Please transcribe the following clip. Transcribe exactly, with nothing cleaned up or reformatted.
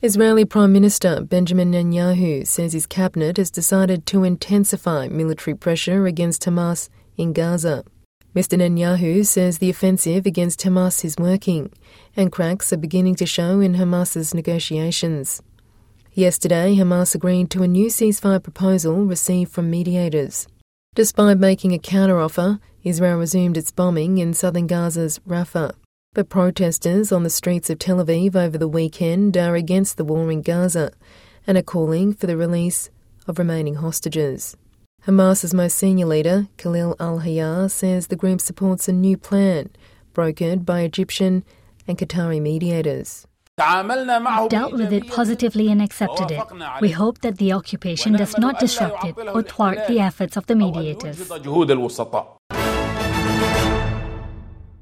Israeli Prime Minister Benjamin Netanyahu says his cabinet has decided to intensify military pressure against Hamas in Gaza. Mister Netanyahu says the offensive against Hamas is working, and cracks are beginning to show in Hamas's negotiations. Yesterday, Hamas agreed to a new ceasefire proposal received from mediators. Despite making a counteroffer, Israel resumed its bombing in southern Gaza's Rafah. But protesters on the streets of Tel Aviv over the weekend are against the war in Gaza and are calling for the release of remaining hostages. Hamas's most senior leader, Khalil al-Hayya, says the group supports a new plan brokered by Egyptian and Qatari mediators. We dealt with it positively and accepted it. We hope that the occupation does not disrupt it or thwart the efforts of the mediators.